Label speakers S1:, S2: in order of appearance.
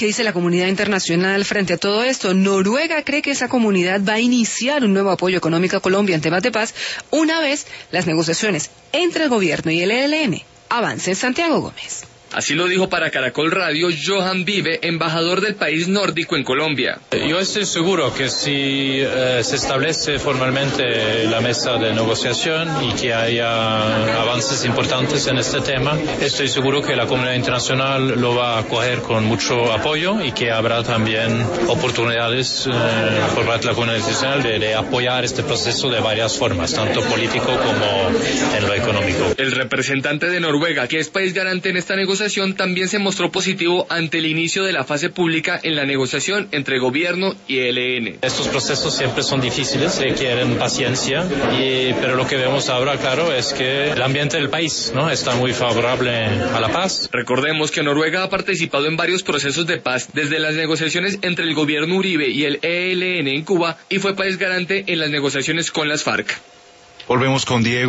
S1: ¿Qué dice la comunidad internacional frente a todo esto? Noruega cree que esa comunidad va a iniciar un nuevo apoyo económico a Colombia en temas de paz una vez las negociaciones entre el gobierno y el ELN avancen. Santiago Gómez.
S2: Así lo dijo para Caracol Radio Johan Vive, embajador del país nórdico en Colombia.
S3: Yo estoy seguro que si se establece formalmente la mesa de negociación y que haya avances importantes en este tema, estoy seguro que la comunidad internacional lo va a acoger con mucho apoyo y que habrá también oportunidades por parte de la comunidad internacional de apoyar este proceso de varias formas, tanto político como en lo económico.
S2: El representante de Noruega, que es país garante en esta negociación, también se mostró positivo ante el inicio de la fase pública en la negociación entre gobierno y ELN.
S3: Estos procesos siempre son difíciles, requieren paciencia, pero lo que vemos ahora, claro, es que el ambiente del país, ¿no?, está muy favorable a la paz.
S2: Recordemos que Noruega ha participado en varios procesos de paz desde las negociaciones entre el gobierno Uribe y el ELN en Cuba y fue país garante en las negociaciones con las FARC.
S4: Volvemos con Diego.